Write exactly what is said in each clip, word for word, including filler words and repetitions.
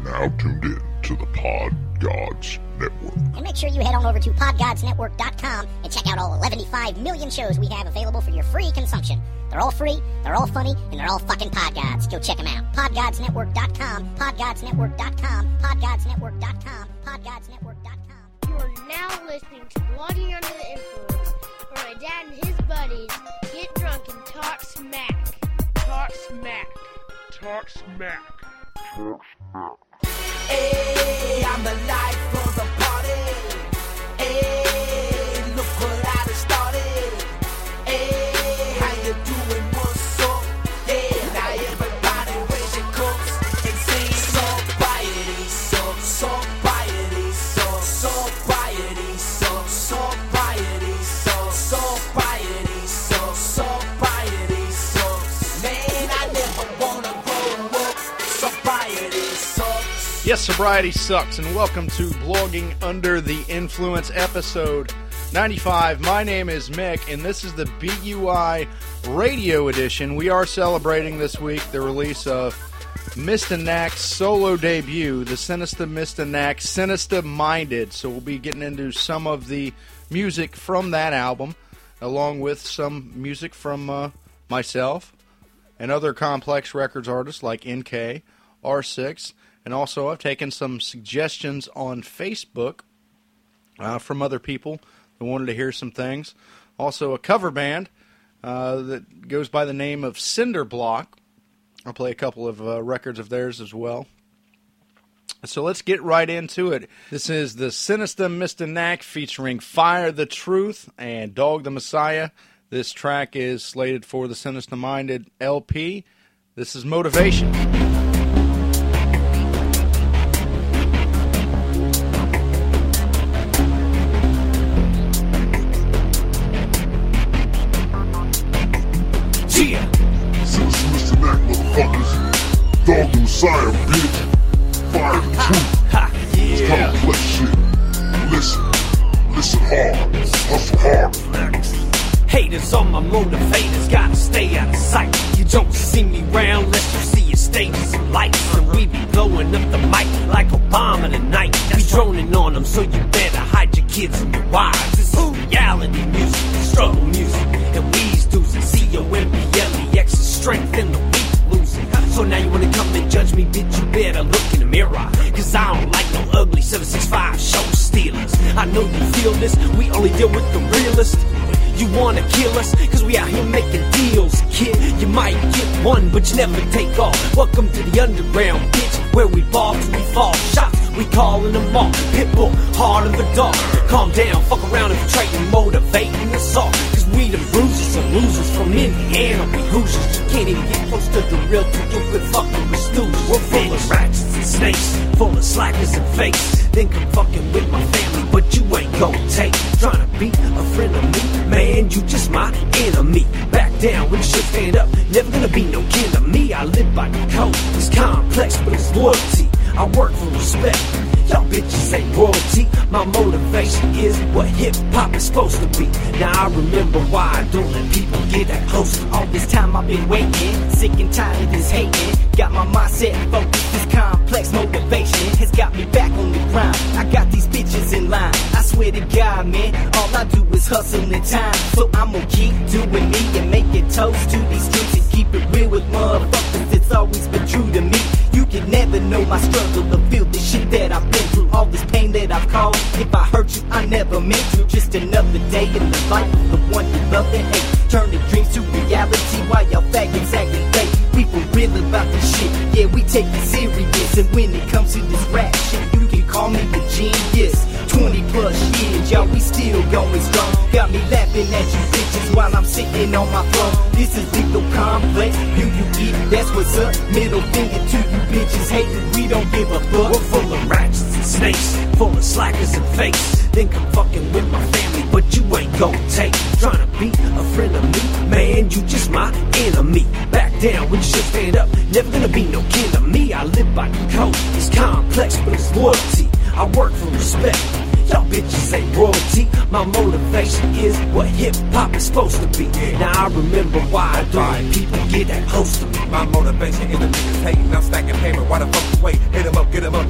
now tuned in to the Pod Gods Network. And make sure you head on over to pod gods network dot com and check out all eleven-five million shows we have available for your free consumption. They're all free, they're all funny, and they're all fucking Pod Gods. Go check them out. pod gods network dot com, pod gods network dot com, pod gods network dot com, pod gods network dot com. You are now listening to Blogging Under the Influence, where my dad and his buddies get drunk and talk smack. Talk smack. Talk smack. Talk smack. Hey, I'm the life of the party. Hey, look what I done started. Hey, how you doing? What's up? Yeah, now everybody raise your cups and sing sobriety, so sobriety, so sobriety, so sobriety, so sobriety, so sobriety, so. Man, I never wanna grow up. Sobriety sucks. Yes, sobriety sucks, and welcome to Blogging Under the Influence, episode ninety-five. My name is Mick, and this is the B U I Radio Edition. We are celebrating this week the release of Mista Knack's solo debut, the Sinister Mista Knack, Sinister Minded. So we'll be getting into some of the music from that album, along with some music from uh, myself and other Complex Records artists like N K, R six, and also I've taken some suggestions on Facebook uh, from other people that wanted to hear some things. Also a cover band uh, that goes by the name of Cinder Block. I'll play a couple of uh, records of theirs as well. So let's get right into it. This is the Sinister Mista Knack featuring Fire the Truth and Dog the Messiah. This track is slated for the Sinister Minded L P. This is Motivation. Yeah. Sinister Mista Knack, motherfuckers. Dog the Messiah, bitch. Fire the truth. Ha, It's yeah. complex shit. Listen. Listen hard. Hustle hard. Haters on my motivators, gotta stay out of sight. You don't see me round unless you see your stages and lights. And we be blowing up the mic like Obama tonight. We droning on them, so you better hide your kids and your wives. This is reality music, struggle music, and we's doozy. C O M P L E X is strength and the weak losing. So now you wanna come and judge me, bitch, you better look in the mirror. Cause I don't like no ugly seven six five show stealers. I know you feel this, we only deal with the realest. You wanna kill us, cause we out here making deals, kid. You might get one, but you never take off. Welcome to the underground, bitch, where we ball till we fall. Shots, we calling them all. Pitbull, hard of the dog. Calm down, fuck around and try and motivating us all. Cause we the bruisers and losers from Indiana, we Hoosiers. You can't even get close to the real till you quit fucking with stooges. We're full of ratchets and snakes, full of slackers and fakes. Then come fucking with my family, but you ain't gon' take. Trying to be a friend of me, man, you just my enemy. Back down when you should stand up, never gonna be no kin of me. I live by the code, it's complex but it's loyalty. I work for respect, y'all bitches ain't royalty. My motivation is what hip-hop is supposed to be. Now I remember why I don't let people get that close to me. All this time I've been waiting, sick and tired of this hating. Got my mindset focused, this complex motivation has got me back on the grind. I got these bitches in line, I swear to God, man, all I do is hustle in time. So I'm gonna keep doing me and make it toast to these streets and keep it real with motherfuckers. It's always been true to me. You can never know my struggle to feel the shit that I've been through. All this pain that I've caused. If I hurt you, I never meant to. Just another day in the life of the one you love and hate. Turning dreams to reality while y'all faggots acting fake. We for real about this shit. Yeah, we take it serious. And when it comes to this rap shit, you can call me the genius. twenty plus years, y'all, we still going strong. Got me laughing at you bitches while I'm sitting on my throne. This is Lethal Complex. You, you eat, that's what's up. Middle finger to you bitches hating, we don't give a fuck. We're full of ratchets and snakes, full of slackers and fakes. Then come fucking with my family, but you ain't gon' take. Trying to be a friend of me, man, you just my enemy. Back down when you should stand up, never gonna be no kin of me. I live by the code, it's complex but it's loyalty. I work for respect, y'all bitches ain't royalty. My motivation is what hip-hop is supposed to be. Now I remember why I don't people get that close to me. My motivation is the niggas hating. I'm stacking payment. Why the fuck you wait? Hit 'em up, get 'em up.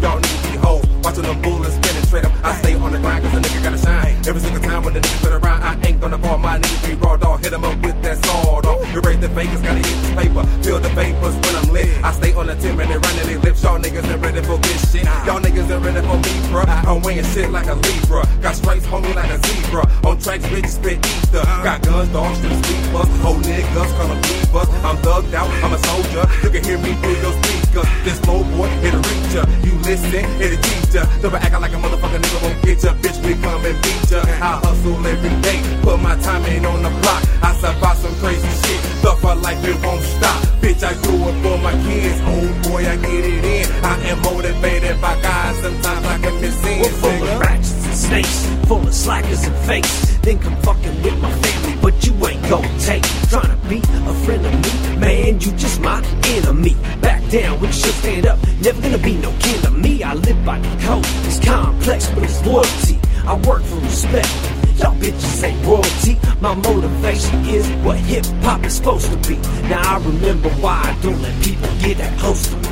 and they running their lips. Y'all niggas ain't ready for this shit. Y'all niggas ain't ready for me, bruh. I'm weighing shit like a Libra. Got stripes, homie, like a zebra. On tracks, bitches spit Easter. Got guns, dogs, street sweepers. Old niggas, call them bleepers. I'm thugged out, I'm a soldier. You can hear me through your speakers. This slow boy, it'll reach ya. You listen, it'll teach ya. Don't be acting like a motherfucker nigga won't get ya. Bitch, we come and beat ya. I hustle every day. Put my time in on the block. I survive some crazy shit. Stuff for life, it won't stop. Bitch, I do it for my kids. Oh boy, I get it in. I am motivated by God. Sometimes I can miss in. We're full of ratchets and snakes, full of slackers and fakes. Then come fucking with my family, but you ain't gon' take. Trying to be a friend of me, man, you just my enemy. Back down when shit stand up, never gonna be no kin to me. I live by the code, it's complex, but it's loyalty. I work for respect. Y'all bitches ain't royalty. My motivation is what hip-hop is supposed to be. Now I remember why I don't let people get that close to me.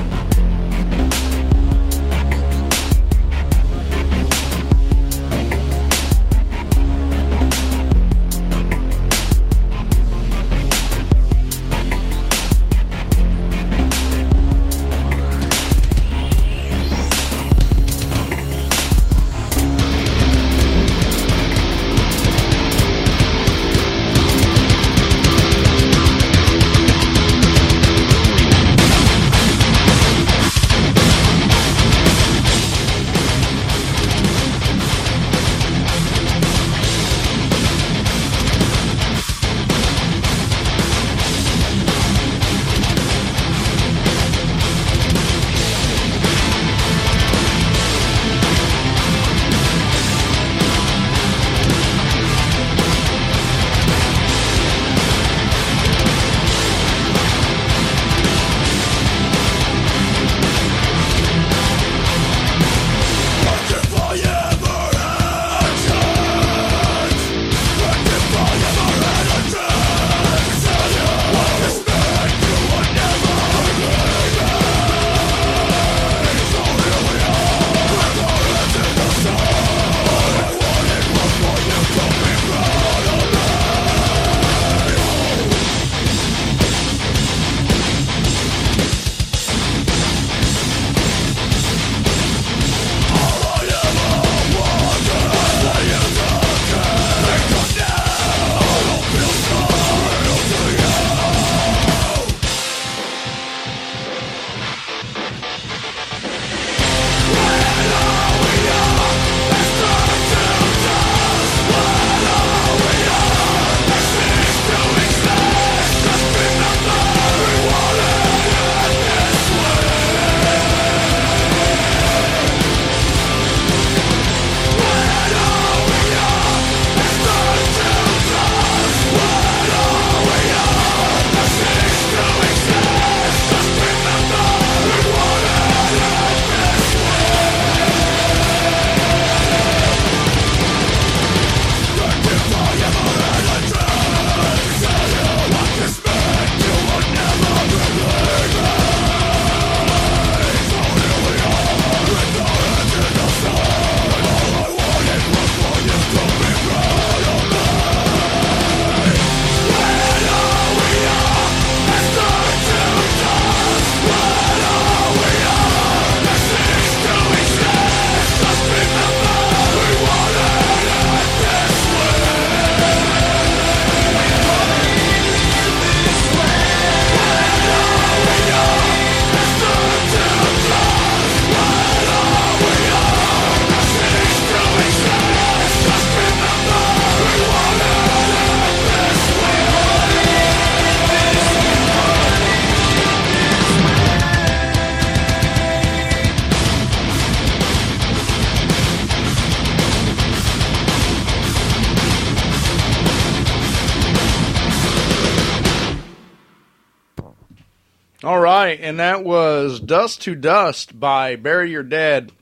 All right, and that was Dust to Dust by Bury Your Dead.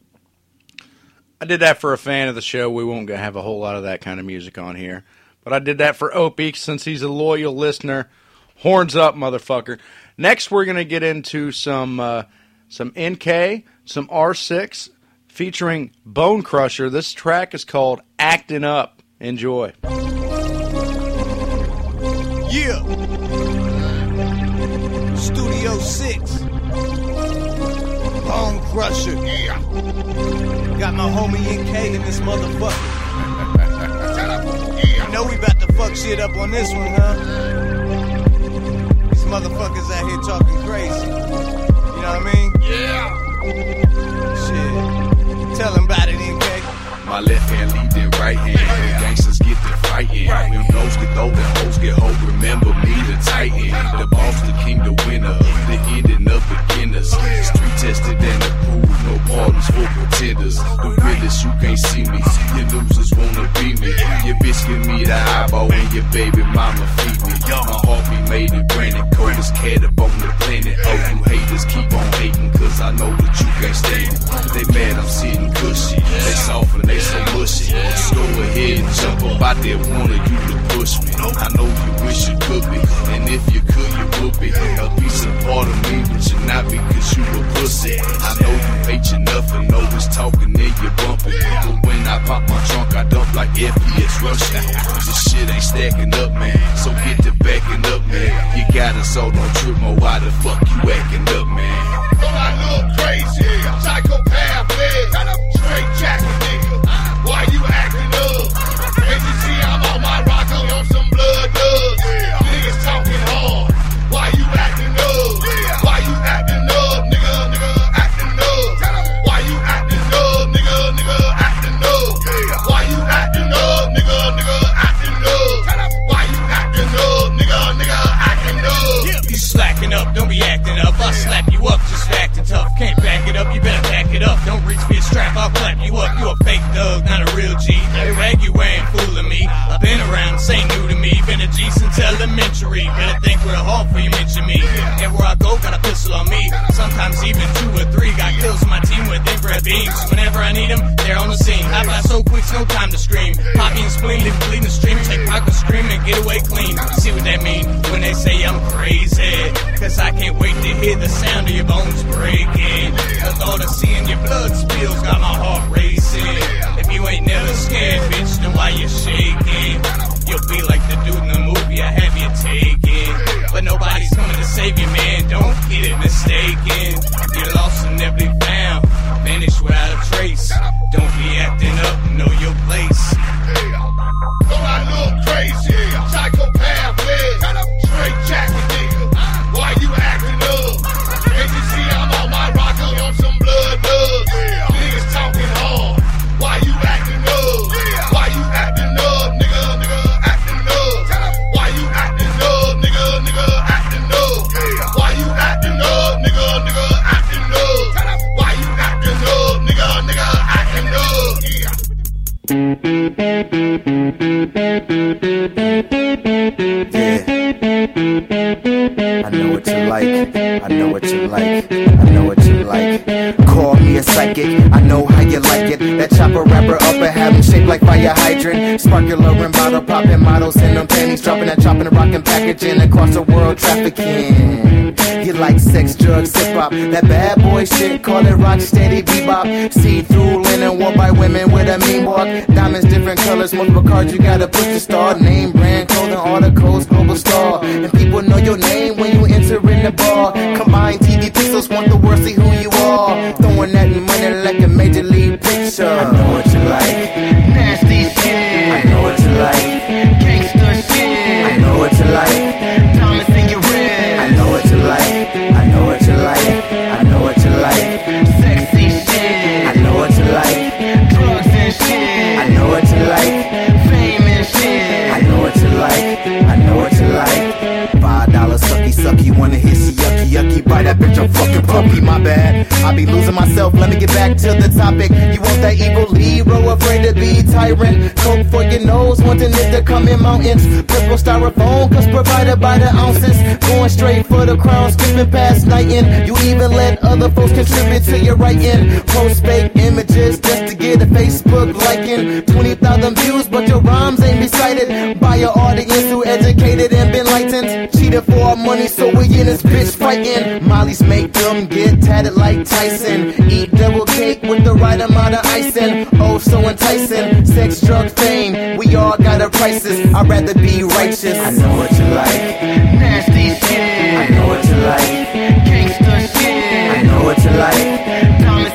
I did that for a fan of the show. We won't have a whole lot of that kind of music on here. But I did that for Opie since he's a loyal listener. Horns up, motherfucker. Next, we're going to get into some uh, some N K, some R six, featuring Bone Crusher. This track is called Actin' Up. Enjoy. Yeah. Studio six. Crusher. Yeah. Got my homie N K in this motherfucker. Yeah. You know we about to fuck shit up on this one, huh? These motherfuckers out here talking crazy. You know what I mean? Yeah. Shit. Tell them about it, N K. My left hand lead their right hand. The gangsters get to fighting. Them those get throw, them hoes get hope. Remember me, the titan. The boss, the king, the winner. The ending of beginners. Street tested and approved. No pardons for pretenders. The realest, you can't see me. Your losers wanna be me. Your bitch give me the eyeball and your baby mama feed me. My heart be made of granite. Coldest cat up on the planet. Oh, you haters keep on hating. Cause I know that you can't stand it. They mad I'm sitting cushy. They soft and they so mushy. Just go ahead and jump up out there, wanted you to push me. I know you wish you could be, and if you could, you would be. A piece of part of me, but you're not because you a pussy. I know you hate your nothing, always talking, then you bumping. But when I pop my trunk, I dump like F P S Russia. This shit ain't stacking up, man, so get to backing up, man. You got us all on trip, more why the fuck you acting up, man? Don't I look crazy? Psychopath, man. Straight jacket, nigga. Why you acting up? Can't you see I'm on my rocker on some blood dubs? Niggas talking hard. Why you acting up? Why you acting up, nigga, nigga, acting up? Why you acting up, nigga, nigga, acting up? Why you acting up, nigga, nigga, acting up? Why you acting up, nigga, nigga, acting up? You slacking up, don't be acting up. I'll slap you up just for acting tough. Can't back it up, you better back it up. Don't reach for your strap, I'll clap you up. You a fake thug, not a real G. Hey, rag you ain't fooling me. I've been around, this ain't new to me. Been a G since elementary. Better think real hard before you mention me. Everywhere I go, got a pistol on me. Sometimes even two or three. Got kills on my team with infrared beams. Whenever I need them, they're on the scene. I fly so quick, no time to scream. Poppy and spleen, leave bleeding the stream. Take rock and scream and get away clean. See what that mean when they say I'm crazy? Cause I can't wait to hear the sound of your bones breaking. The thought of seeing your blood spills got my heart racing. If you ain't never scared, bitch, then why you shaking? You'll be like the dude in the movie I have you taken. But nobody's coming to save you, man, don't get it mistaken. You're lost and never be found, vanished without a trace. Don't be acting up, know your place. Don't I look crazy? Psychopath, man. Straight jacket, nigga. Why you acting up? Can't you see I'm on my rocker on some blood dubs? Niggas talking hard. Why you acting up? Why you acting up, nigga, nigga, acting up? Why you acting up, nigga, nigga, acting up? Why you acting up, nigga, nigga, acting up? Why you acting up, nigga, nigga, acting up? Yeah. I know what you like. I know what you like. I know what you like. Call me a psychic. I know how you like it. That chopper rapper up and have him shaped like fire hydrant. Sparkular and bottle popping models in them panties, dropping that chopping and rocking packaging across the world trafficking. You like sex, drugs, hip hop, that bad boy shit. Call it rock steady bebop. See through linen worn by women with a mean walk. Diamonds, different colors, multiple cards. You gotta push the star. Name, brand, clothing, articles, global star. And people know your name when you enter in the bar. Combine T V pixels, want the world see who you are. Throwing that money like a major league picture. I know what you like. Nasty shit. I know what you like. Gangster shit. I know what you like. Diamonds in your red. I know what you like. I know what you like. I know what you like. Sexy shit. I know what you like. Drugs and shit. I know what you like. Fame and shit. I know what you like. I know what you like. Five dollars sucky sucky. Wanna hit you yucky yucky. Buy that bitch a fucking puppy. My bad. I be losing myself. Let me get back to the topic. You want that evil Lero, afraid to be tyrant. Coke for your nose, wanting it to come in mountains. Purple styrofoam, cause provided by the ounces. Going straight for the crown, skipping past nightin'. You even let other folks contribute to your writing. Post fake images just to get a Facebook liking. twenty thousand views, but your rhymes ain't recited by your audience who educated and been enlightened. Cheated for our money, so we in this bitch fighting. Molly's make them get tatted like Tyson. Eat double cake with the right amount of icing. Oh, so enticing. Sex, drug, fame. We all got our prices. I'd rather be righteous. I know what you like. Nasty shit. I know what you like. Gangster shit. I know what you like. Diamond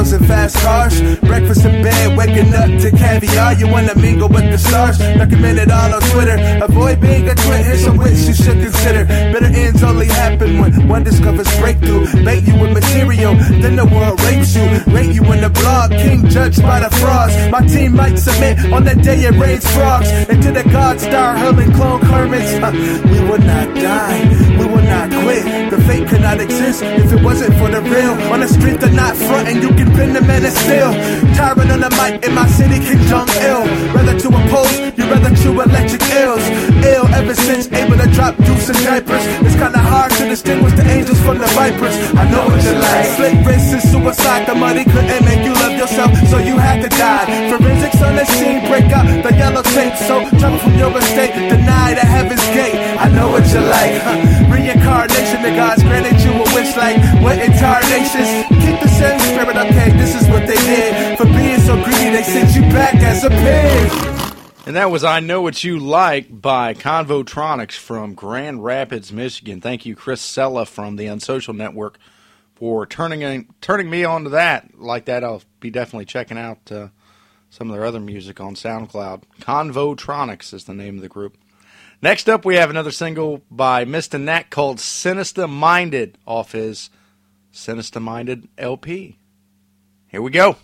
drugs and fast cars. Breakfast in bed, waking up to caviar. You wanna mingle with the stars? Document it all on Twitter. Avoid being a twin, here's some wits you should consider. Bitter ends only happen when one discovers breakthrough. Bait you with material, then the world rapes you. Rate you in the blog, king judged by the frauds. My team might submit on the day it rains frogs. And to the gods star hurling clone hermits. Uh, we will not die, we will not quit. The fate could not exist if it wasn't for the real. On the street they're not frontin', you can pin the man and still. Tyrant on the mic in my city, King Jong ill. Rather to oppose, you rather chew electric ills. Ill ever since, able to drop deuce and diapers. It's kinda hard to distinguish the angels from the vipers. I know what you like. Slick wrists and suicide, the money couldn't make you love yourself, so you had to die. Forensics on the scene, break out the yellow tape. So travel from your estate, deny the heaven's gate. I know what you like, huh? Reincarnation, the gods granted you a wish like what entire nations. Keep the same spirit, okay, this is what they did. For being so greedy, they sent you back as a pig. And that was I Know What You Like by Convotronics from Grand Rapids, Michigan. Thank you, Chris Sella from the Unsocial Network, for turning in, turning me on to that. Like that, I'll be definitely checking out uh, some of their other music on SoundCloud. Convotronics is the name of the group. Next up, we have another single by Mister Knack called Sinister Minded off his Sinister Minded L P. Here we go.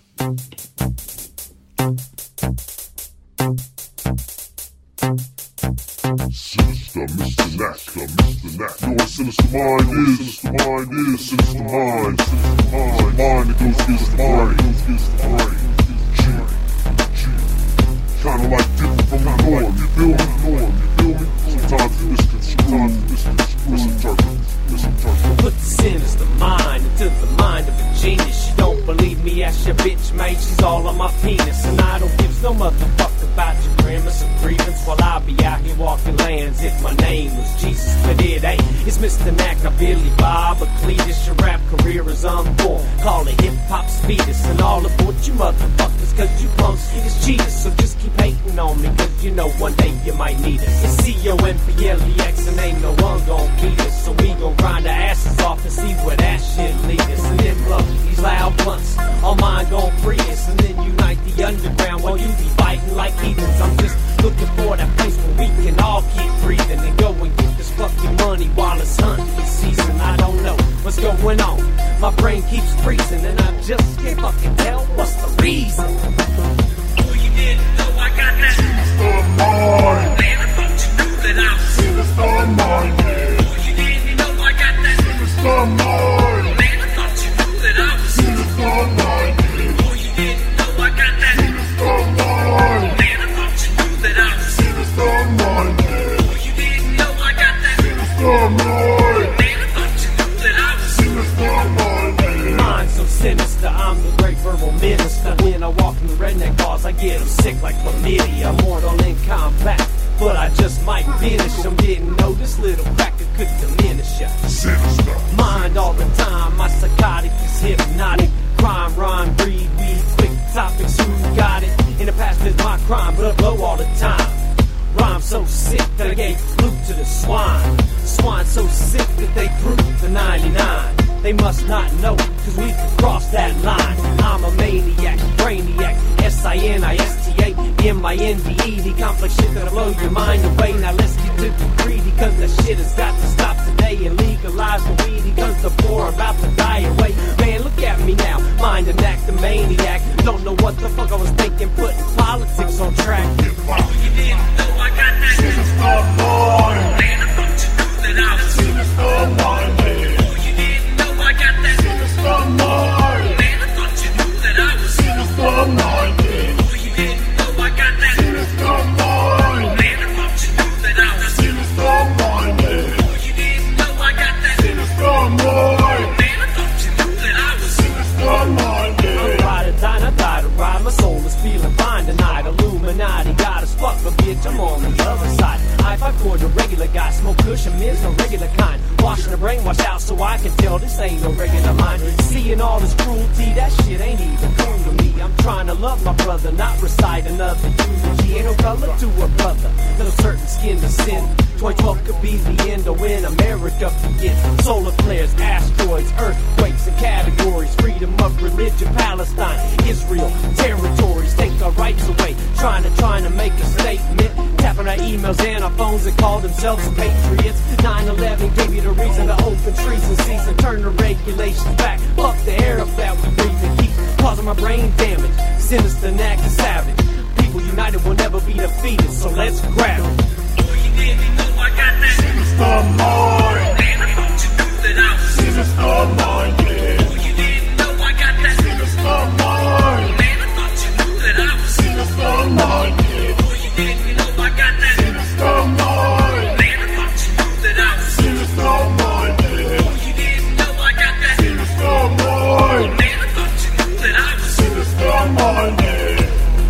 Sinister, Mister Knack, Mister Knack. You know what sinister mind is? Sinister mind is sinister mind. Sinister mind. Mind that goes against the brain. Goes against the brain. G. G. Kinda like different from the norm. You feel me? Norm. You feel me? Sometimes you misconstrue. Sometimes you misinterpret. Misinterpret. Put the sinister mind into the mind of a genius. You don't believe me? Ask your bitch, mate. She's all on my penis, and I don't give no motherfucker about your grimace or grievance. While I be out here walking lands if my name was Jesus, but it ain't. It's Mister Knack, not Billy Bob or Cletus. Your rap career is unborn. Call it hip-hop's fetus, and all aboard you motherfuckers, cause you punks is cheaters. So just keep hating on me, cause you know one day you might need us. It's C O M P L E X and ain't no one gon' beat us. So we gon' grind our asses off and see where that shit lead us. And then blow these loud blunts, all mine gon' free us. And then unite the underground while you be fighting like heathens. I'm just looking for that place where we can all keep breathing and go and get this fucking money while it's hunting season. I don't know what's going on, my brain keeps freezing, and I just can't fucking tell what's the reason. Oh, you didn't know I got that sinister mind. Man, I thought you knew that I was sinister minded. Oh, you didn't know I got that sinister mind. Man, I thought you knew that I was sinister minded. Oh, you didn't know I got that sinister mind. Man, I thought you knew that I was sinister minded. Oh, you didn't know I got that sinister mind. Man, I thought you knew that I was sinister minded. Mind so sinister, I'm the great verbal minister. When I walk in the redneck bars, I get them sick like chlamydia. Mortal in combat, but I just might finish them. Didn't know this little cracker could diminish ya. Sinister. Mind all the time, my psychotic is hypnotic. Crime, rhyme, breed, weed, quick topics, who got it? In the past is my crime, but I blow all the time. Rhyme so sick that I gave flute to the swine. Swine so sick that they proved the ninety-nine. They must not know, cause we can cross that line. I'm a maniac, brainiac, S I N I S T A M I N D E. The complex shit that'll blow your mind away. Now let's get to the greedy, cause that shit has got to stop today. And legalize the weed, because the poor are about to die away. Man, look at me now, mind an act, the maniac. Don't know what the fuck I was thinking, putting politics on track. Oh, you didn't know I got that sinister mind. Man, I thought you knew that I was sinister minded. Oh, you didn't know I got that sinister mind. Man, I thought you knew that I was sinister minded. Oh, you didn't know I got that sinister mind. Man, I thought you knew that I was sinister minded. Oh, you didn't know I got that sinister mind. Man, I thought you knew that I was sinister minded. I'm ride or die, I die to ride. My soul is feeling fine tonight. Illuminati got us fucked, but bitch, I'm on the other side. I fight for the regular guy, smoke cushion, miss no regular kind. Washing the brain wash out so I can tell this ain't no regular mind. Seeing all this cruelty, that shit ain't even cool to me. I'm trying to love my brother, not recite another eulogy. Ain't no color to a brother, no certain skin to sin. twenty twelve could be the end of when America begins. Solar flares, asteroids, earthquakes, and categories. Freedom of religion, Palestine, Israel, territories, take our rights away, trying to, trying to make a statement, tapping our emails and our phones and call themselves patriots. nine eleven gave you the reason to open treason season, turn the regulations back, fuck the air up that we breathe and keep causing my brain damage, sinister and acting savage. People united will never be defeated, so let's grab it. Sinister mind. Man, I thought you knew that I was sinister minded. Oh, you didn't know I got that sinister mind. Man, I thought you knew that I was sinister minded. Oh, you didn't know I got that sinister mind. Man, I thought you knew that I was sinister minded. Oh, you didn't know I got that sinister mind. Man, I thought you knew that I was sinister minded.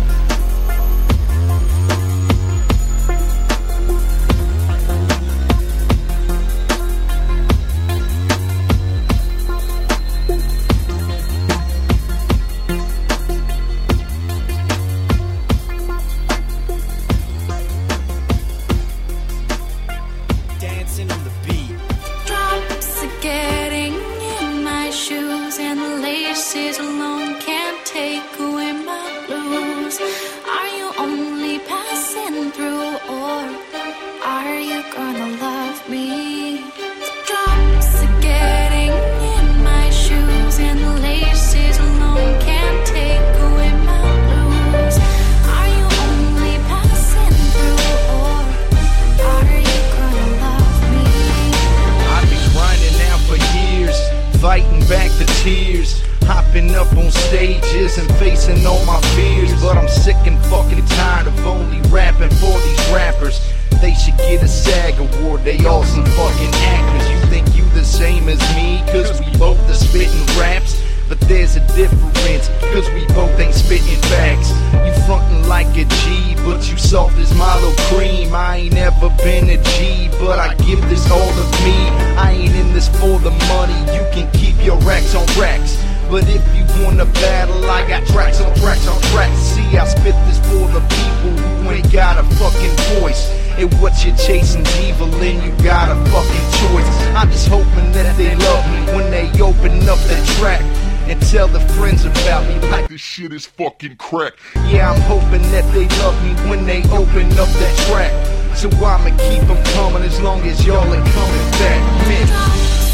Fighting back the tears, hopping up on stages and facing all my fears. But I'm sick and fucking tired of only rapping for these rappers. They should get a SAG award, they all some fucking actors. You think you the same as me, cause we both are spitting raps? But there's a difference, cause we both ain't spitting facts. You frontin' like a G, but you soft as Milo cream. I ain't ever been a G, but I give this all of me. I ain't in this for the money, you can keep your racks on racks. But if you wanna battle, I got tracks on tracks on tracks. See, I spit this for the people who ain't got a fucking voice. And what you're chasing's evil and you got a fucking choice. I'm just hoping that they love me when they open up the track and tell the friends about me like this shit is fucking crack. Yeah, I'm hoping that they love me when they open up that track. So I'ma keep them coming as long as y'all are coming back, man.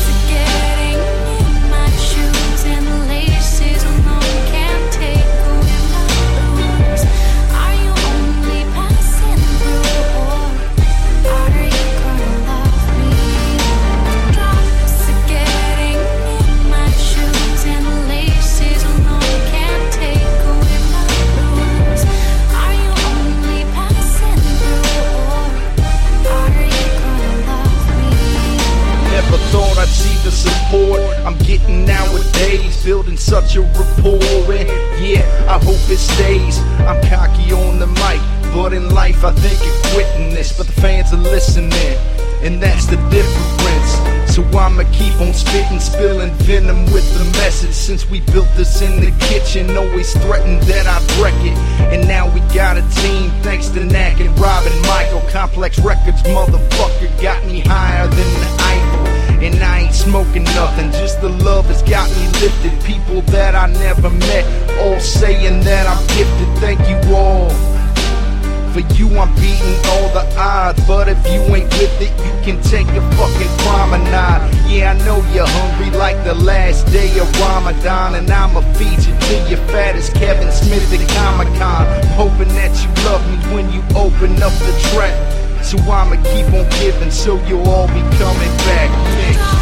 Thought I'd see the support I'm getting nowadays, building such a rapport, and yeah, I hope it stays. I'm cocky on the mic, but in life I think of quitting this, but the fans are listening, and that's the difference. So I'ma keep on spitting, spilling venom with the message. Since we built this in the kitchen, always threatened that I'd wreck it. And now we got a team, thanks to Knack and Rob and Michael. Complex Records, motherfucker, got me higher than the Eiffel. And I ain't smoking nothing, just the love has got me lifted. People that I never met, all saying that I'm gifted. Thank you all. For you I'm beating all the odds, but if you ain't with it, you can take a fucking promenade. Yeah, I know you're hungry like the last day of Ramadan, and I'ma feed you till you're fat as Kevin Smith at Comic-Con. I'm hoping that you love me when you open up the track. So I'ma keep on giving, so you'll all be coming back. Yeah.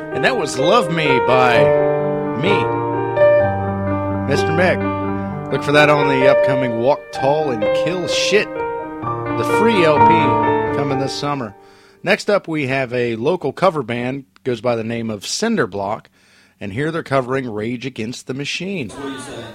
And that was Love Me by me, Mister Mick. Look for that on the upcoming Walk Tall and Kill Shit, the free L P coming this summer. Next up, we have a local cover band, goes by the name of Cinderblock, and here they're covering Rage Against the Machine. What do you say?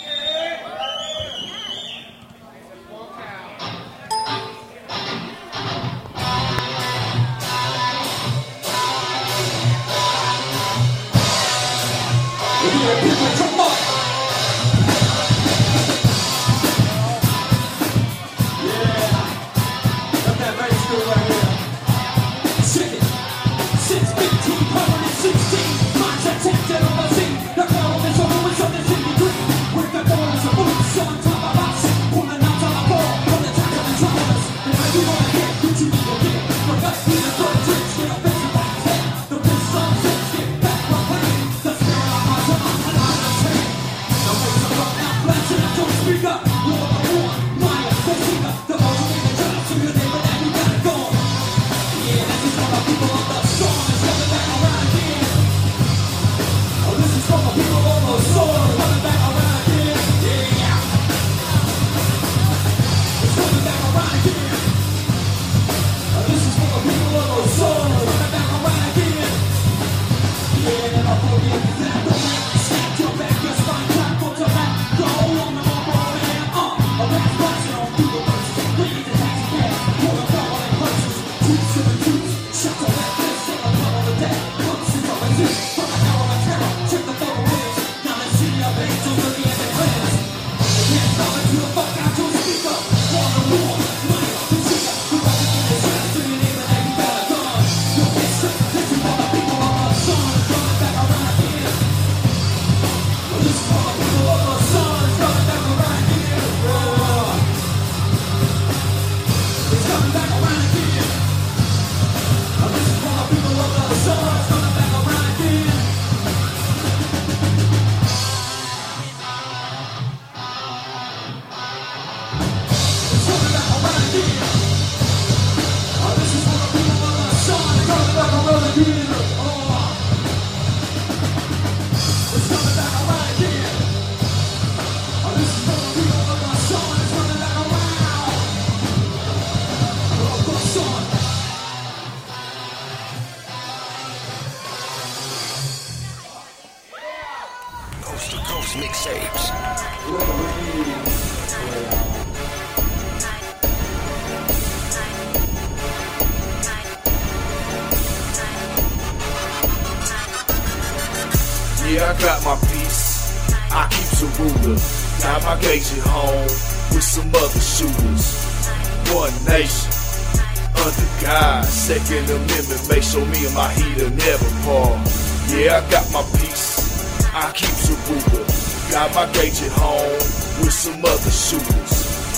Yeah, I got my piece. I keep a ruler. Got my gauge at home with some other shooters. One nation, under God. Second Amendment, make sure me and my heater never fall. Yeah, I got my piece. I keep a ruler. Got my gauge at home with some other shooters.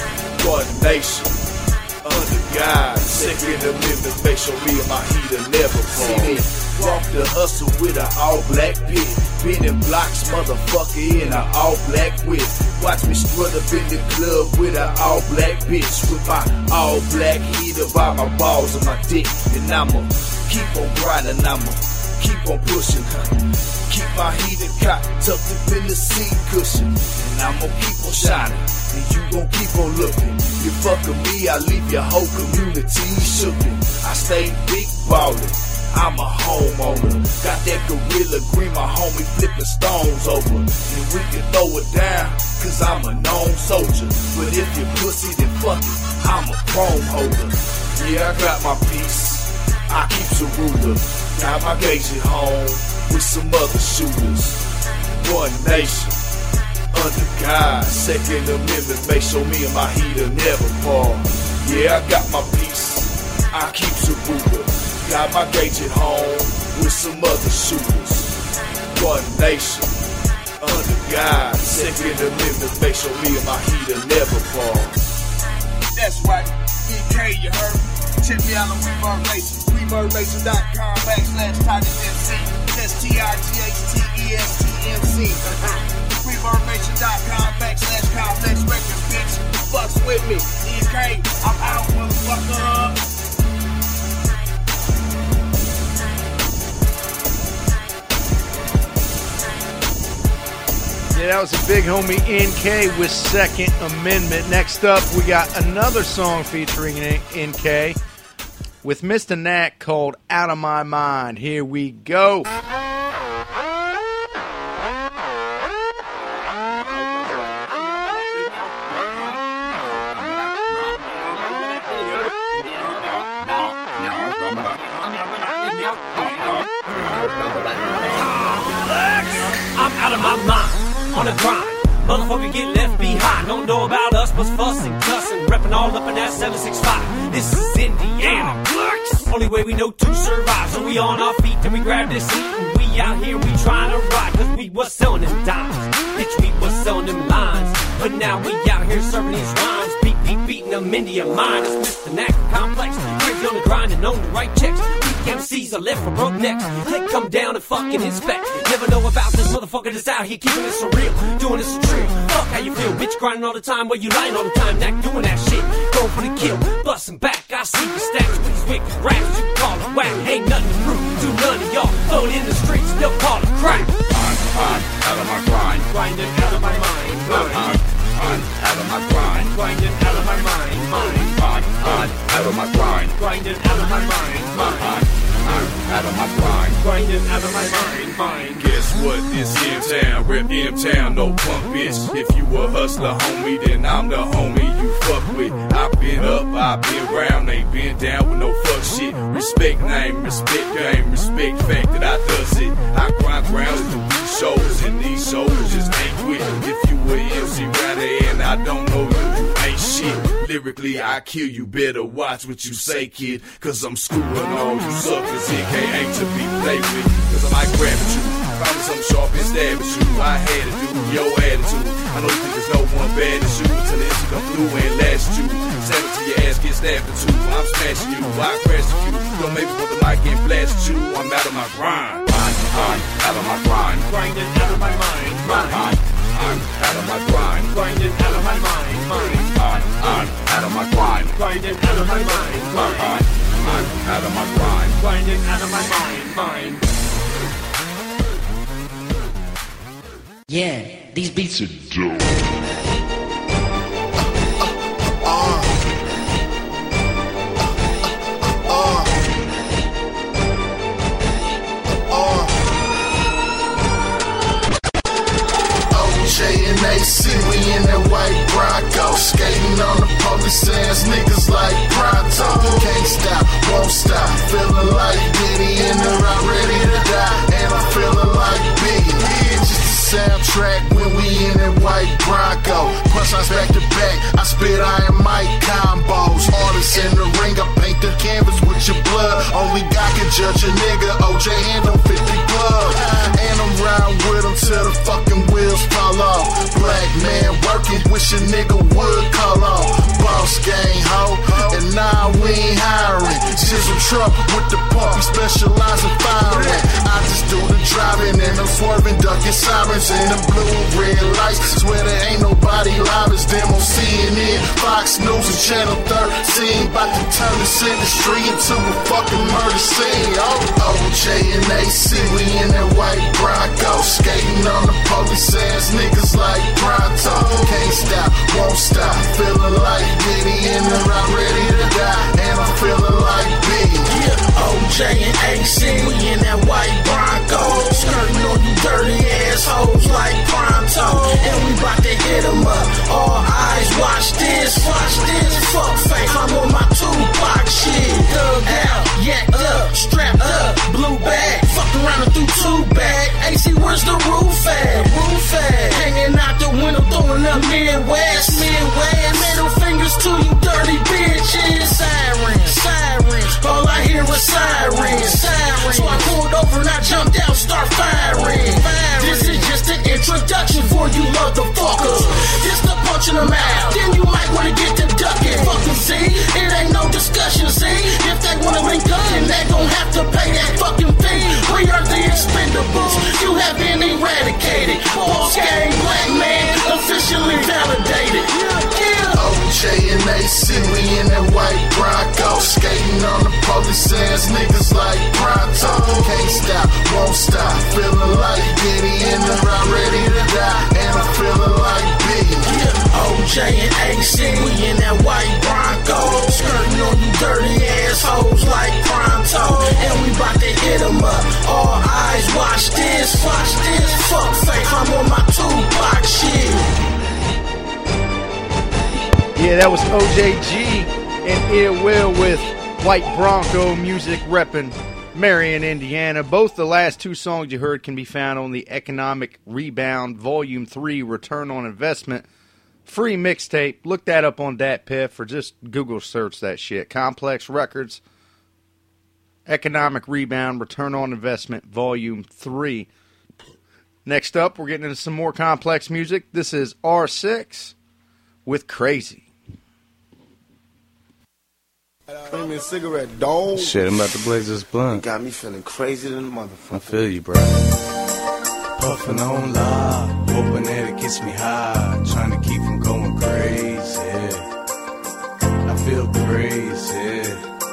One nation, under God. Second Amendment, make sure me and my heater never fall. See me walk the hustle with an all-black pit. Been in blocks, motherfucker, in an all-black whip. Watch me strut up in the club with an all-black bitch. With my all-black heater by my balls and my dick. And I'ma keep on grinding, I'ma keep on pushing. Keep my heater cocked, tucked up in the seat cushion. And I'ma keep on shining, and you gon' keep on looking. You fuckin' me, I leave your whole community shookin'. I stay big ballin', I'm a homeowner. Got that gorilla green, my homie flipping stones over. And we can throw it down, cause I'm a known soldier. But if you pussy, then fuck it, I'm a chrome holder. Yeah, I got my piece, I keep a ruler. Got my gauge at home with some other shooters. One nation, under God. Second Amendment, make sure me and my heater never fall. Yeah, I got my piece, I keep a ruler. Got my gauge at home with some other shooters. One nation, under God. Second Amendment, make sure me and my heater never fall. That's right, E K, you heard me? Check me out on Reverb Nation. ReverbNation.com backslash Titus M C. That's T I G H T E S T M C. ReverbNation.com backslash Complex Records, bitch. Fucks with me. E K, I'm out, motherfucker. Yeah, that was a big homie N K with Second Amendment. Next up, we got another song featuring N K with Mister Knack called Out of My Mind. Here we go. I'm out of my mind, on the grind. Motherfucker get left behind. Don't know about us, but fussing, cussing, repping all up in that seven six five. This is Indiana. Only way we know to survive. So we on our feet and we grab this seat. And we out here, we trying to ride. Cause we was selling them dimes. Bitch, we was selling them lines. But now we out here serving these rhymes. Beat, beat, beating them into your mind. It's Mister Knack Complex. Crazy on the grind and on the right checks. M Cs are left for broke necks. They come down and fucking inspect. Never know about this motherfucker that's out here keeping it so real. Doing it so true. Fuck how you feel. Bitch grinding all the time while you lying all the time. Knack doing that shit. Going for the kill. Busting back. I see the stacks with these wicked raps. You call it whack. Ain't nothing to prove to none of y'all. Throw it in the streets. They'll call it crack. I'm, I'm out of my grind. Grinding out of my mind. I'm, I'm, I'm out of my grind. Grinding out of my mind. Mind. I'm, I'm out of my grind. Grinding out of my mind. Mind. I'm out of my grind. Grinding out of my mind, mind. Guess what? This M-Town, rep M-Town, no punk bitch. If you a hustler, homie, then I'm the homie you fuck with. I been up, I been round, ain't been down with no fuck shit. Respect name, respect game, respect fact that I does it. I grind ground through these shows, and these shows just ain't quit. If you a M C round there and I don't know you, you ain't shit. Lyrically, I kill you, better watch what you say, kid. Cause I'm schooling all you suckers, it can't ain't to be played with. Cause I might grab at you, found something sharp and stab at you. I had to do your attitude. I know you think there's no one bad as you until the M C come through and last you. Stab it till your ass get stabbed at two. I'm smashing you, I crash you. Don't make me put the mic and blast you. I'm out of my grind. I'm, I'm out of my grind. Grinding out of my mind. I'm, I'm out of my grind. Grinding out of my mind. Mind. I'm, I'm out of my grind. Grinding out of my mind. Mind. I'm, I'm out of my grind. Grinding out of my mind. Mind. Yeah, these beats are dope. A C, we in that white Bronco, skating on the police ass niggas like Pronto. Can't stop, won't stop, feeling like Diddy in the rock, ready to die, and I'm feeling like Biggie. It's just a soundtrack when we in that white Bronco. Punchlines back to back, I spit iron mic combos. Artists in the ring, I paint the canvas with your blood. Only God can judge a nigga. O J hand on fifty glove, and I'm riding with him till the fucking wheels fall off. Black man working, wish a nigga would call off. Boss gang ho, and nah we ain't hiring. Sizzle truck with the pump, we specialize in firing. I just do the driving and I'm swerving, ducking sirens in the blue and red lights. Swear there ain't nobody live as them on C N N, Fox News and Channel thirteen. About to turn this industry into a fucking murder scene. Oh, O J and A C, we in that white Bronco, skating on the police ass niggas like Pronto. Can't stop, won't stop, feeling like Diddy in the rock, ready to die, and I'm feeling like Biggie. Yeah, O J and A C, we in that white Bronco, skirting on you dirty assholes like Pronto, and we bout to hit 'em up. All eyes, watch this, watch this. Fuck fake, I'm on my Tupac shit. Dug out, yacked up, strapped up, blue bag, fucked around and threw two bag. A C, where's the roof at? Roof at? Hanging out the window, throwing up Midwest, Midwest. Middle fingers to you dirty bitches. Sirens, sirens, all I hear is sirens, sirens. So I pulled over and I jumped out, start firing. firing. This is just an introduction for you motherfuckers. This the punch in the mouth, then you might wanna get to ducking. Fucking see, it ain't no discussion, see. If they wanna link up, then they gon' have to pay that fucking fee. We are the expendables, you have been eradicated. Boss gang, black man, officially validated. O J and A C, we in that white Bronco, skating on the police ass niggas like Pronto. Can't stop, won't stop, feeling like Diddy in the rock, ready to die, and I'm J and A C. We in that white Bronco, skirting on you dirty assholes like Pronto. And we bout to hit 'em up. All eyes, watch this, watch this. Fuck faith, I'm on my Tupac shit. Yeah, that was O J G and Ill Will with White Bronco music reppin' Marion, Indiana. Both the last two songs you heard can be found on the Economic Rebound Volume three Return on Investment free mixtape. Look that up on DatPiff or just Google search that shit. Complex Records, Economic Rebound Return on Investment Volume three. Next up, we're getting into some more complex music. This is R six with Crazy. Bring me a cigarette, dog. Shit, I'm about to blaze this blunt. Got me feeling crazy than a motherfucker. I feel you, bro. Puffin' on live, hoping that it gets me high, trying to keep from going crazy. I feel crazy.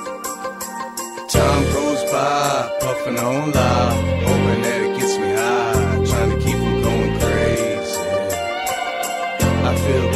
Time goes by, puffin' on live, hoping that it gets me high, trying to keep from going crazy. I feel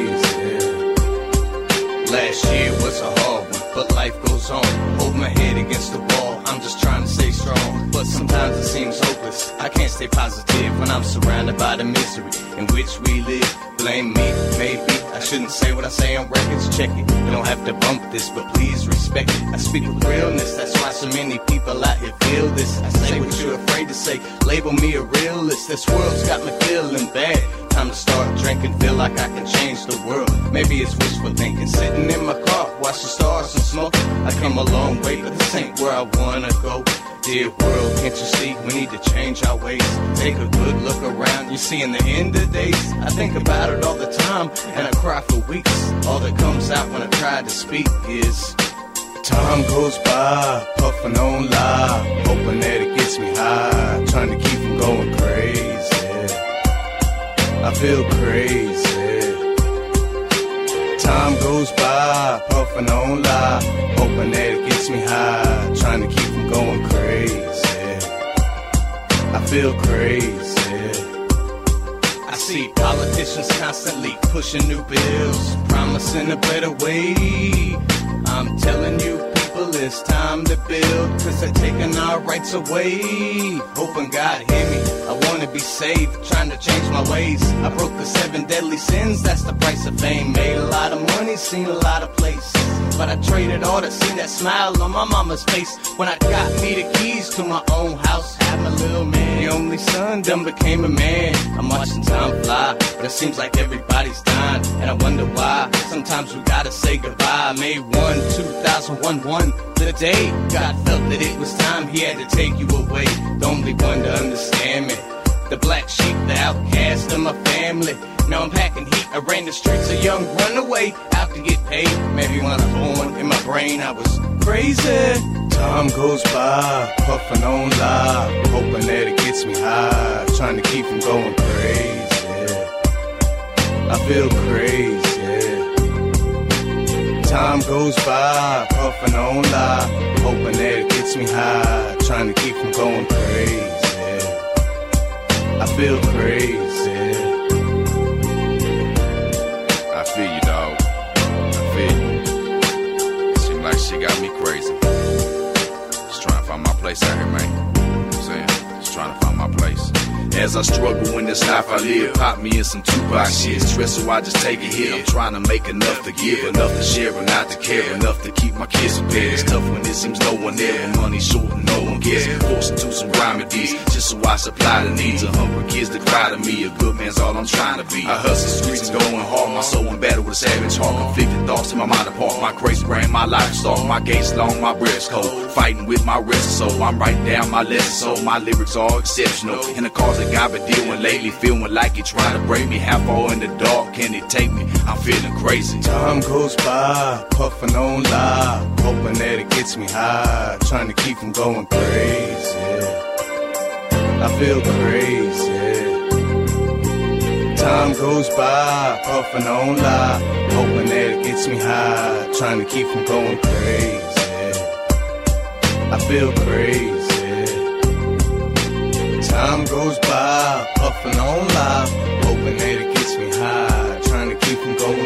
crazy. Last year was a hard one, but life goes on. Hold my head against the wall, I'm just trying to stay strong. But sometimes it seems hopeless, I can't stay positive when I'm surrounded by the misery in which we live. Blame me, maybe I shouldn't say what I say on records, check it. You don't have to bump this, but please respect it. I speak with realness, that's why so many people out here feel this. I say what you're afraid to say, label me a realist. This world's got me feeling bad. Time to start drinking, feel like I can change the world. Maybe it's wishful thinking, sitting in my car, watch the stars and smoke. I come a long way, but this ain't where I wanna go. Dear world, can't you see, we need to change our ways. Take a good look around, you see in the end of days, I think about it all the time, and I cry for weeks. All that comes out when I try to speak is time goes by, puffing on live, hoping that it gets me high, trying to keep from going crazy. I feel crazy. Time goes by, puffing on live, hoping that it gets me high, trying to keep from going crazy. I feel crazy. I see politicians constantly pushing new bills, promising a better way. I'm telling you people, it's time to build, cause they're taking our rights away. Hoping God hear me, I wanna be saved, trying to change my ways. I broke the seven deadly sins, that's the price of fame. Made a lot of money, seen a lot of places, but I traded all to see that smile on my mama's face. When I got me the keys to my own house, had my little man, the only son, done became a man. I'm watching time fly, but it seems like everybody's dying, and I wonder why. Sometimes we gotta say goodbye. May one, two thousand one, one, the day God felt that it was time, he had to take you away. The only one to understand me, the black sheep, the outcast of my family. Now I'm packing heat, I ran the streets a young runaway, out to get paid. Maybe when I was born, in my brain I was crazy. Time goes by, puffing on live, hoping that it gets me high, trying to keep from going crazy. I feel crazy. Time goes by, puffing on live, hoping that it gets me high, trying to keep from going crazy. I feel crazy. I feel you, dog. I feel you. It seems like she got me crazy. Just trying to find my place out here, man. You know what I'm saying? Just trying to find my place. As I struggle in this life I live, pop me in some Tupac shit. Stress, so I just take a hit. I'm trying to make enough to give, enough to share and not to care, enough to keep my kids fed. It's tough when it seems no one there, when money's short and no one gets. Forced into some remedies, just so I supply the needs of hungry kids that cry to me. A good man's all I'm trying to be. I hustle streets and going hard, my soul in battle with a savage heart. Conflicted thoughts in my mind apart, my crazy brain, my lifestyle, my gates long, my breath's cold. Fighting with my wrist, so I'm writing down my lessons, so my lyrics are exceptional. In the cause that God been dealing lately, feeling like he trying to break me. How far in the dark can it take me? I'm feeling crazy. Time goes by, puffing on live, hoping that it gets me high, trying to keep from going crazy. I feel crazy. Time goes by, puffing on live, hoping that it gets me high, trying to keep from going crazy. I feel crazy. Time goes by, puffing on live, hoping that it gets me high, trying to keep from going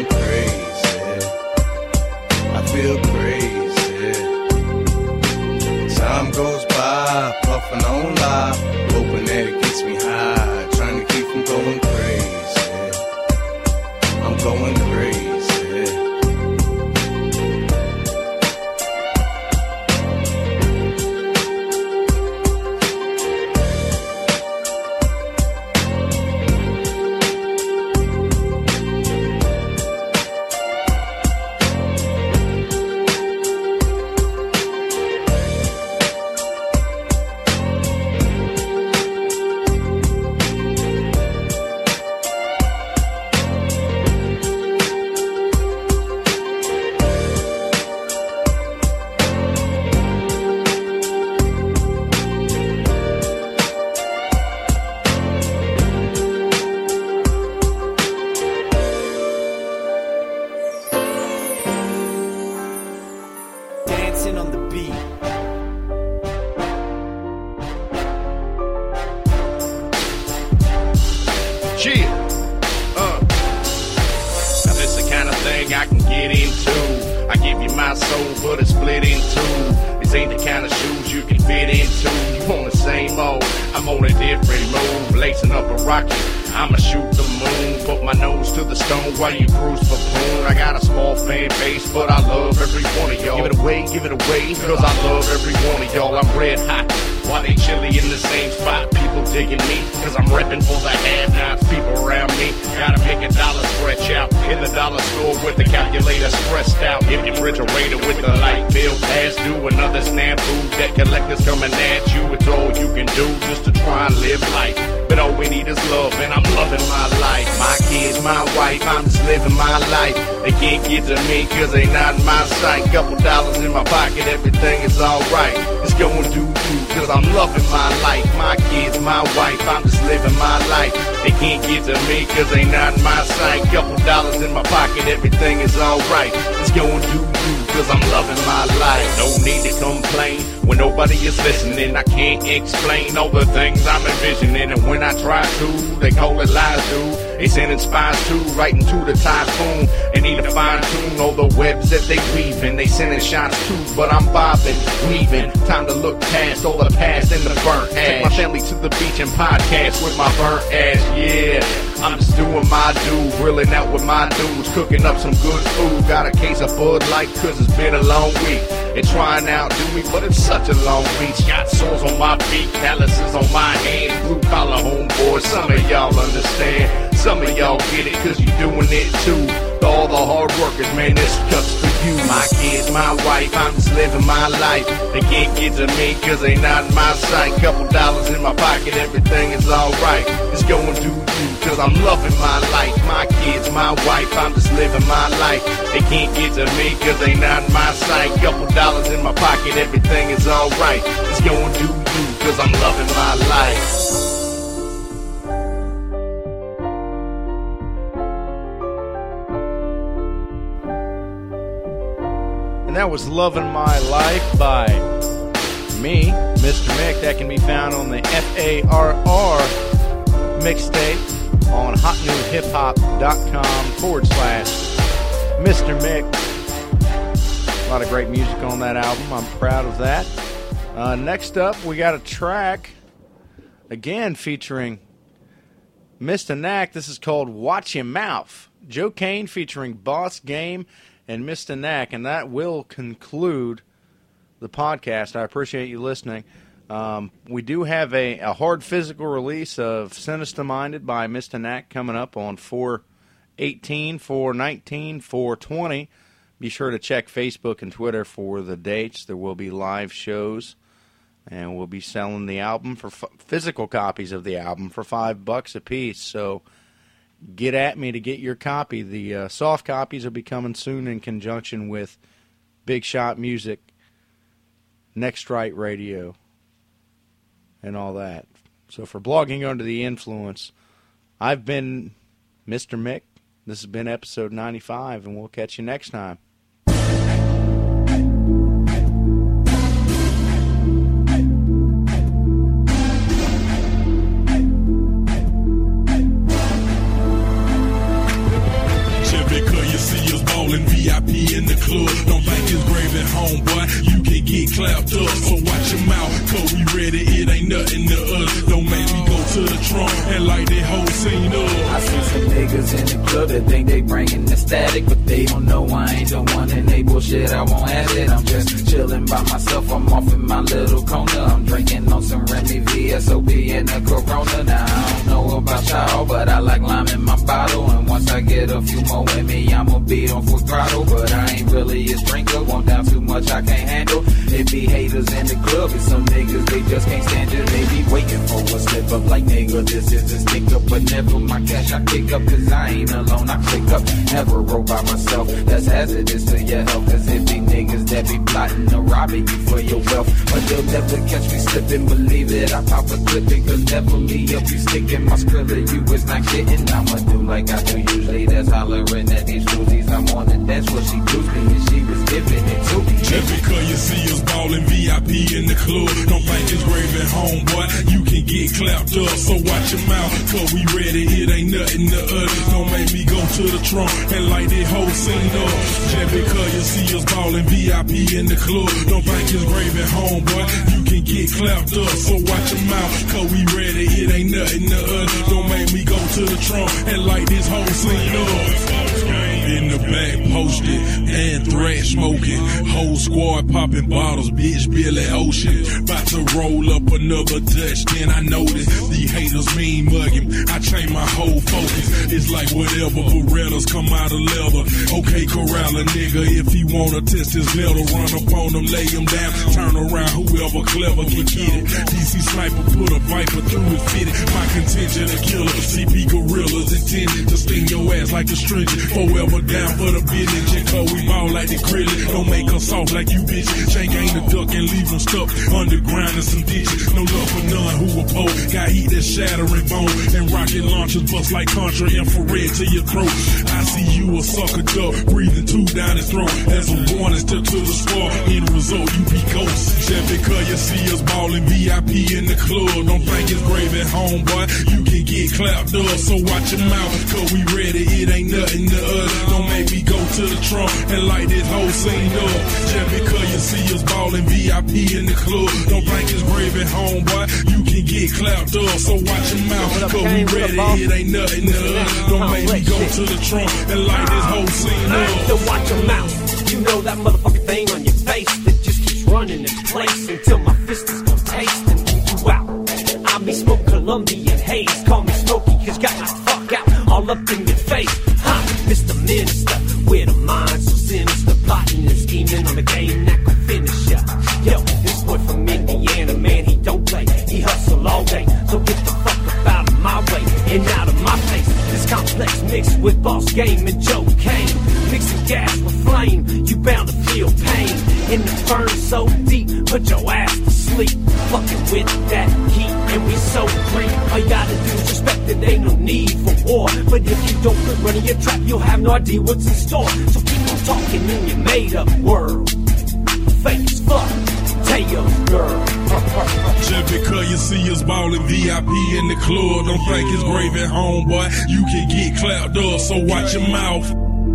save my soul, but it's split in two. This ain't the kind of shoes you can fit into. You on the same old, I'm on a different move. Lacing up a rocket, I'ma shoot the moon. Put my nose to the stone while you cruise for poon. I got a small fan base, but I love every one of y'all. Give it away, give it away, because I love every one of y'all. I'm red hot, while they chilly in the same spot. People digging me, cause I'm repping for the have-nots. People around me, gotta make a dollar stretch out. In the dollar store with the calculator stressed out. In the refrigerator with the light bill past due. Another snafu, debt collectors coming at you. It's all you can do just to try and live life. But all we need is love, and I'm loving my life. My kids, my wife, I'm just living my life. They can't get to me cause they not in my sight. Couple dollars in my pocket, everything is alright. It's going do you cause I'm loving my life. My kids, my wife, I'm just living my life. They can't get to me cause they not in my sight. Couple dollars in my pocket, everything is alright. It's going do you cause I'm loving my life. No need to complain when nobody is listening. I can't explain all the things I'm envisioning. And when I try to, they call it lies, dude. They sending spies too, right into the typhoon. They need to fine tune all the webs that they weaving. They sending shots too, but I'm bobbing, weaving. Time to look past all the past and the burnt ash. Take my family to the beach and podcast with my burnt ass, yeah. I'm just doing my do, grilling out with my dudes, cooking up some good food. Got a case of Bud Light cause it's been a long week. They trying to outdo me, but it's such a long week. Got sores on my feet, calluses on my hands. Blue collar homeboys, some of y'all understand. Some of y'all get it cause you're doing it too. To all the hard workers, man, this cuts for you. My kids, my wife, I'm just living my life. They can't get to me cause they not in my sight. Couple dollars in my pocket, everything is alright. It's going to you cause I'm loving my life. My kids, my wife, I'm just living my life. They can't get to me cause they not in my sight. Couple dollars in my pocket, everything is alright. It's going to you cause I'm loving my life. And that was Loving My Life by me, Mister Mick. That can be found on the F A R R mixtape on hot new hip hop dot com forward slash Mister Mick. A lot of great music on that album. I'm proud of that. Uh, next up, we got a track, again featuring Mister Knack. This is called Watch Your Mouth. Joe Kane featuring Boss Game and Mister Knack, and that will conclude the podcast. I appreciate you listening. Um, we do have a, a hard physical release of Sinister Minded by Mister Knack coming up on four eighteen, four nineteen, four twenty. Be sure to check Facebook and Twitter for the dates. There will be live shows, and we'll be selling the album for f- physical copies of the album for five bucks a piece. So get at me to get your copy. The uh, soft copies will be coming soon in conjunction with Big Shot Music, Next Right Radio, and all that. So for Blogging Under the Influence, I've been Mister Mick. This has been episode ninety-five, and we'll catch you next time. V I P in the club, don't think it's grave at home, boy. You can get clapped up, so watch your mouth, cause we ready, it ain't nothing to us. Don't make me go to the trunk and light that whole scene up. I see some niggas in the club that think they bringing the static, but they don't know I ain't the one and they bullshit, I won't have it. I'm just chilling by myself, I'm off in my little corner. I'm drinking on some Remy V S O P and a Corona. Now I don't know about y'all, but I like lime in my bottle, and once I get a few more with me, I'ma be on full throttle. But I ain't really a drinker, want down too much I can't handle. It be haters in the club, and some niggas they just can't stand it. They be waiting for a slip up like nigga, this is a stick up. But never my cash I kick up, cause I ain't alone, I click up. Never roll by myself, that's hazardous to your health. Cause it be niggas that be plotting to robbing you for your wealth. But they'll never catch me slipping, believe it, I pop a clipping. Cause never me up, you sticking my skrilla, you is not getting. I'ma do like I do usually, that's hollering at these Uzis. I'm on the dance floor, she do me and she was giving it to me. Just because you see us ballin' V I P in the club, don't think it's grave at home, boy. You can get clapped clapped up, so watch your mouth, cause we ready, it ain't nothing to us. Don't make me go to the trunk and light that whole scene up. Just because you see us ballin' V I P in the club, don't think it's grave at home, boy. You can get clapped up, so watch your mouth, cause we ready, it ain't nothing to us. Don't make me go to the trunk and light this whole scene up. In the back posted and thrash smoking, whole squad popping bottles, bitch Billy Ocean. About to roll up another Dutch, then I noticed the haters mean mugging. I change my whole focus. It's like whatever Berettas come out of leather. Okay, corral a nigga if he wanna test his metal. Run up on him, lay him down, turn around. Whoever clever can get it. D C sniper put a viper through his fitted. My contingent of killer, C P gorillas intended to sting your ass like a stringent. Forever down for the business, just cause we ball like the grilling. Don't make us soft like you bitches. Chain gang the duck and leave them stuck underground in some ditches. No love for none who oppose. Got heat that shattering bone and rocket launchers bust like Contra infrared to your throat. I see you a sucker duck breathing two down his throat. As a warning, step to the squad. In result, you be ghost. Just because you see us ballin' V I P in the club, don't think it's grave at home, boy. You can get clapped up, so watch your mouth, cause we ready, it ain't nothing to us. Don't make me go to the trunk and light this whole scene up. Just because you see us ballin' V I P in the club, don't think it's grave at home, boy. You can get clapped up, so watch your mouth, cause we ready, it ain't nothing to us. Don't make me go to the trunk and light this whole scene up. So watch your mouth. You know that motherfucking thing on your face that just keeps running in place until my fist is gonna taste and keep you out. I may smoke Colombian haze, call me Smokey, cause got my fuck out all up in your face. Ha, Mister Minister, with a mind so sinister, plotting and scheming on the game that could finish ya. Yo, this boy from Indiana, man, he don't play, he hustle all day, so get the fuck up out of my way and out of my face. This complex mixed with boss game and Joe Kane, mixing gas with flame, you bound to feel pain. In the burn so deep, put your ass to sleep. Fucking with that heat, and we so green. All you gotta do is respect it, ain't no need for war. But if you don't quit running your trap, you'll have no idea what's in store. So keep on talking in your made-up world. Fake as fuck, tell girl. Just because you see us ballin' V I P in the club, don't think it's grave at home, boy. You can get clapped up, so watch your mouth.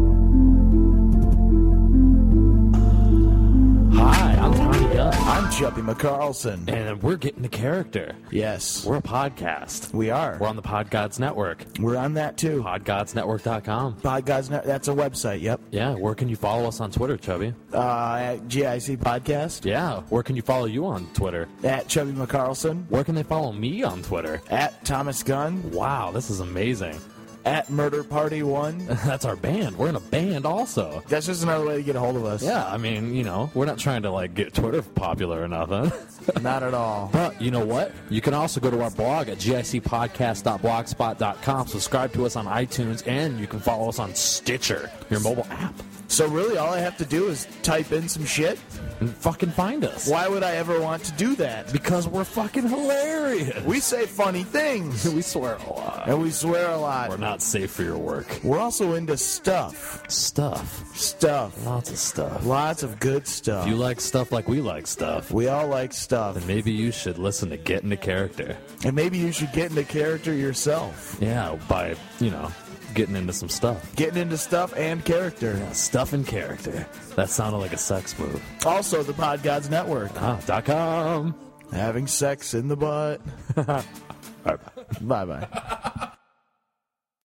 Hi, I'm Tommy Dunn. I'm Chubby McCarlson. And we're getting the character. Yes. We're a podcast. We are. We're on the Pod Gods Network. We're on that too. pod gods network dot com. Pod Gods Network, that's a website, yep. Yeah, where can you follow us on Twitter, Chubby? Uh, at G I C Podcast. Yeah, where can you follow you on Twitter? At Chubby McCarlson. Where can they follow me on Twitter? At Thomas Gunn. Wow, this is amazing. At Murder Party One. That's our band. We're in a band also. That's just another way to get a hold of us. Yeah, I mean, you know, we're not trying to, like, get Twitter popular or nothing. Not at all. But you know what? You can also go to our blog at gic podcast dot blogspot dot com. Subscribe to us on iTunes, and you can follow us on Stitcher, your mobile app. So really, all I have to do is type in some shit and fucking find us. Why would I ever want to do that? Because we're fucking hilarious. We say funny things. We swear a lot. And we swear a lot. We're not safe for your work. We're also into stuff. Stuff. Stuff. Lots of stuff. Lots of good stuff. If you like stuff like we like stuff, we all like stuff. Then maybe you should listen to Get Into Character. And maybe you should get into character yourself. Yeah, by, you know, getting into some stuff. Getting into stuff and character. Yeah, stuff and character. That sounded like a sex move. Also, the Pod Gods Network. Ah, dot com. Having sex in the butt. Bye-bye. Bye-bye.